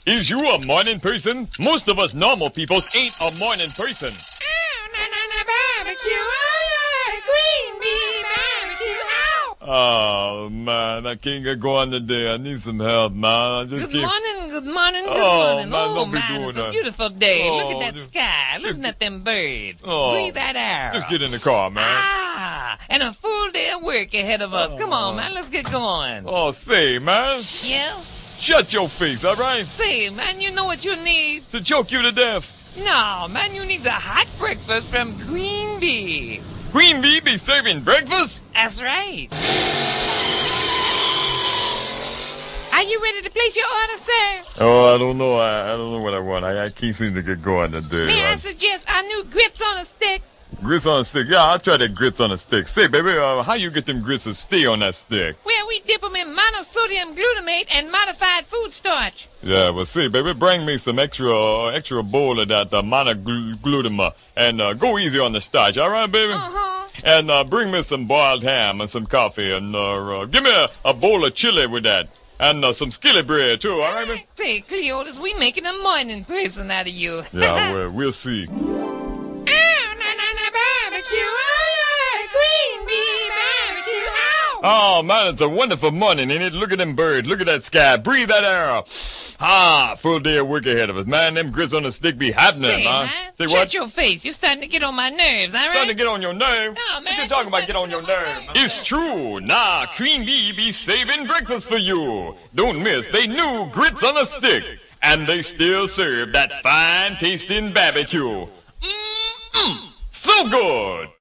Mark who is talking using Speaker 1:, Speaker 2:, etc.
Speaker 1: Is you a morning person? Most of us normal people ain't a morning person.
Speaker 2: Barbecue, green bean barbecue,
Speaker 1: Oh, man, I can't get going today. I need some help, man. I just
Speaker 2: Good morning, good morning.
Speaker 1: Oh, man,
Speaker 2: Oh,
Speaker 1: don't be
Speaker 2: man,
Speaker 1: doing
Speaker 2: it's a
Speaker 1: that.
Speaker 2: beautiful day.
Speaker 1: Oh,
Speaker 2: Look at that sky. Listen at them birds.
Speaker 1: Oh.
Speaker 2: Breathe that air.
Speaker 1: Just get in the car, man.
Speaker 2: And a full day of work ahead of us. Come on, man, let's get going.
Speaker 1: Oh, say, man.
Speaker 2: Yes?
Speaker 1: Shut your face, all right?
Speaker 2: Say, man, you know what you need?
Speaker 1: To choke you to death.
Speaker 2: No, man, you need the hot breakfast from Green Bee.
Speaker 1: Queen Bee be serving breakfast?
Speaker 2: That's right. Are you ready to place your order, sir?
Speaker 1: Oh, I don't know. I don't know what I want. I can't seem to get going today.
Speaker 2: May I suggest our new grits on a stick?
Speaker 1: Grits on a stick. Yeah, I'll try that grits on a stick. Say, baby, how you get them grits to stay on that stick?
Speaker 2: Well, we dip them in monosodium glutamate and modified food starch.
Speaker 1: Yeah, well, see, baby, bring me some extra bowl of that monoglutamate and go easy on the starch, all right, baby?
Speaker 2: Uh-huh.
Speaker 1: And bring me some boiled ham and some coffee and give me a bowl of chili with that and some skillet bread too, all right, baby?
Speaker 2: Say, Cleotis, we making a morning person out of you.
Speaker 1: Yeah, well, we'll see.
Speaker 2: Barbecue, Green Bee barbecue,
Speaker 1: Oh, man, it's a wonderful morning, ain't it? Look at them birds. Look at that sky. Breathe that air. Full day of work ahead of us. Man, them grits on the stick be happening,
Speaker 2: Say,
Speaker 1: huh?
Speaker 2: man,
Speaker 1: Say
Speaker 2: shut
Speaker 1: what?
Speaker 2: your face. You're starting to get on my nerves, all right?
Speaker 1: Starting to get on your nerve?
Speaker 2: No, man,
Speaker 1: What you talking about, get on your nerve? It's true. Nah, Queen Bee be saving breakfast for you. Don't miss, they new grits on a stick. And they still serve that fine tasting barbecue. So good.